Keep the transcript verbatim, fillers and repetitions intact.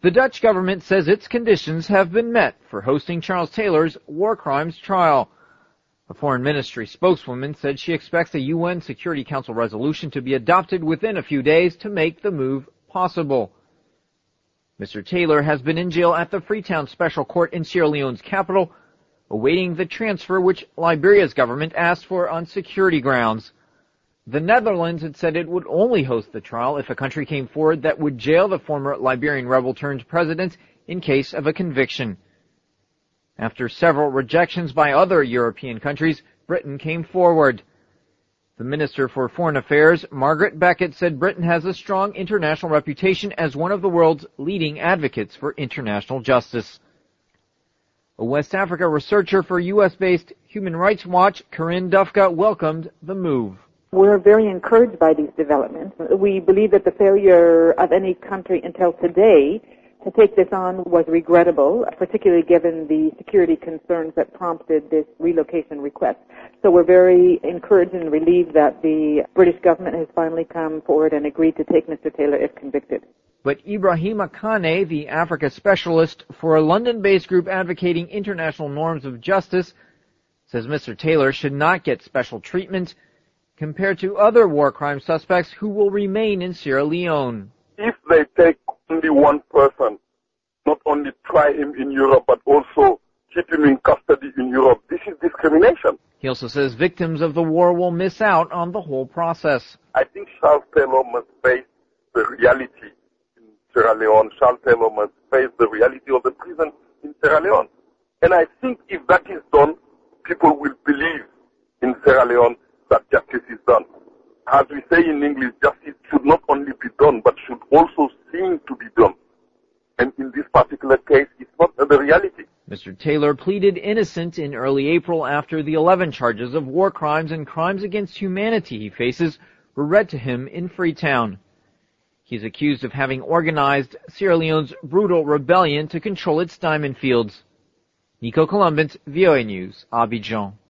The Dutch government says its conditions have been met for hosting Charles Taylor's war crimes trial. A foreign ministry spokeswoman said she expects a U N Security Council resolution to be adopted within a few days to make the move possible. Mister Taylor has been in jail at the Freetown Special Court in Sierra Leone's capital, awaiting the transfer which Liberia's government asked for on security grounds. The Netherlands had said it would only host the trial if a country came forward that would jail the former Liberian rebel-turned-president in case of a conviction. After several rejections by other European countries, Britain came forward. The Minister for Foreign Affairs, Margaret Beckett, said Britain has a strong international reputation as one of the world's leading advocates for international justice. A West Africa researcher for U S-based Human Rights Watch, Corinne Dufka, welcomed the move. We're very encouraged by these developments. We believe that the failure of any country until today to take this on was regrettable, particularly given the security concerns that prompted this relocation request. So we're very encouraged and relieved that the British government has finally come forward and agreed to take Mister Taylor if convicted. But Ibrahima Kane, the Africa specialist for a London-based group advocating international norms of justice, says Mister Taylor should not get special treatment compared to other war crime suspects who will remain in Sierra Leone. If they take only one person, not only try him in Europe, but also keep him in custody in Europe, this is discrimination. He also says victims of the war will miss out on the whole process. I think Charles Taylor must face the reality in Sierra Leone. Charles Taylor must face the reality of the prison in Sierra Leone. And I think if that is done, people will believe in Sierra Leone that justice is done. As we say in English, justice should not only be done, but should also seem to be done. And in this particular case, it's not the reality. Mister Taylor pleaded innocent in early April after the eleven charges of war crimes and crimes against humanity he faces were read to him in Freetown. He's accused of having organized Sierra Leone's brutal rebellion to control its diamond fields. Nico Columbus, V O A News, Abidjan.